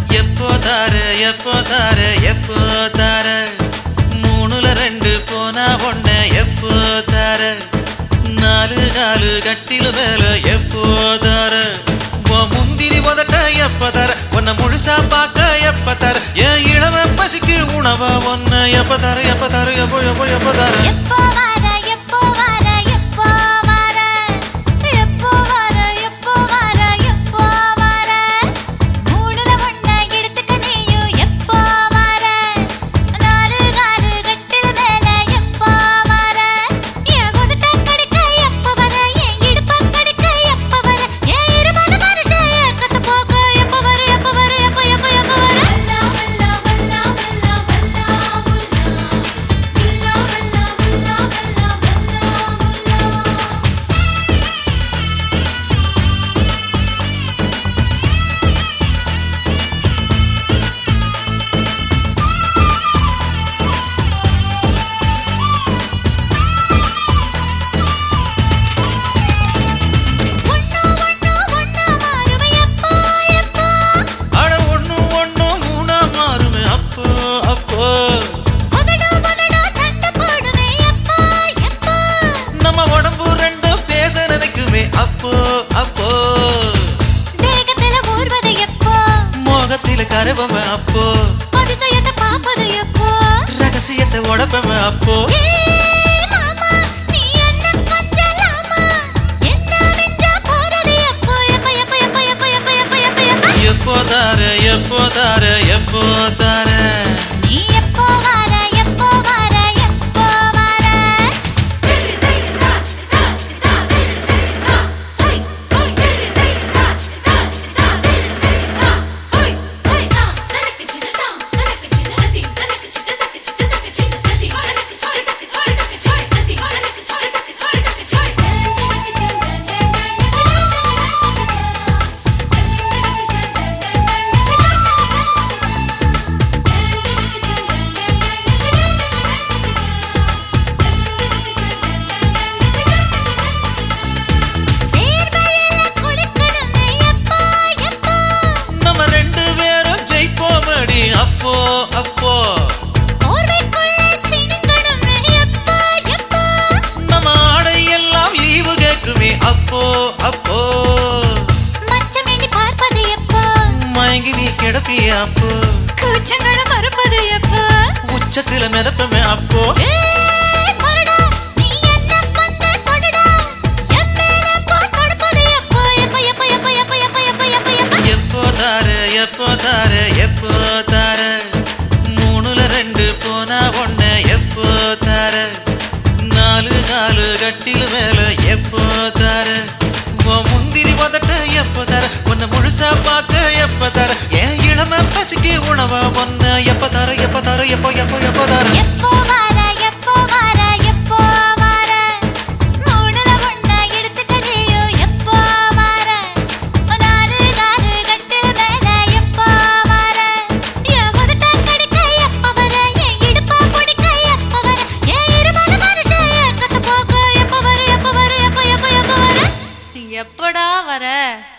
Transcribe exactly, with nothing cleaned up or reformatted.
எப்போ தார எப்போ தார எப்போ தார மூணுல ரெண்டு போனா ஒன்ன எப்போ தார நாலு காலு கட்டில மேல எப்போ தார முந்திரி உதட்ட எப்ப தர உன்னை முழுசா பார்க்க எப்ப தர என் இளவ பசிக்கு உணவ ஒன்ன எப்ப தர எப்ப தர எப்போ எப்போ எப்போ தர எப்போ வர எப்போ வர எப்போ வர எப்போ வர எப்போ வர எப்போ வர மூணுல ஒண்ண எடுத்துக்க நீயும் எப்போ வர நாலு காலு கட்டில மேல எப்போ வர என் உதட்ட கடிக்க எப்ப வர என் இடுப்ப கடிக்க எப்ப வர என் இருமத மனுஷ ஏக்கத்து போக எப்ப வர எப்ப வர எப்ப எப்ப எப்ப வர வல்லா வல்லா வல்லா வல்லா வல்லா வல்லா வல்லா வல்லா கரவம அப்போ அதிசயத்தை பாப்பது எப்போ ரகசியத்தை உடப்பம அப்போ மாமா நீ என்ன கொஞ்சலாமா என்ன மிஞ்சா போறது எப்போ எப்ப எப்ப எப்ப எப்ப எப்ப எப்ப எப்ப எப்ப எப்போ தார எப்போ தார எப்போ தார நீ எப்போ வர எப்போ வர எப்போ வர அப்போ அப்போ நம்ம ஆடை எல்லாம் லீவு கேட்குமே அப்போ அப்போ பார்ப்பது எப்போ மயங்கி நீ கிடப்பிய அப்போ கூச்சங்களை மறுப்பது எப்போ உச்சத்துல மிதப்பமே அப்போ எப்போ தார எப்போ தார எப்போ தார மூணுல ரெண்டு போனா ஒன்ன எப்போ தார நாலு காலு கட்டில மேல எப்போ தார முந்திரி உதட்ட எப்போ தர உன்னை முழுசா பார்க்க எப்ப தர என் இளம பசிக்கு உணவ ஒன்ன எப்ப தர எப்ப தர எப்போ எப்போ எப்போ தர எப்போ வர எப்போ வர எப்போ வர மூணுல ஒண்ண எடுத்துக்க நீயும் எப்போ வர நாலு காலு கட்டில மேல எப்போ வர என் உதட்ட கடிக்க எப்ப வர என் இடுப்ப பிடிக்க எப்ப வர என் இருமத மனுஷ ஏக்கத்து போக எப்ப வர எப்ப வர எப்ப எப்ப எப்ப வர எப்படா வர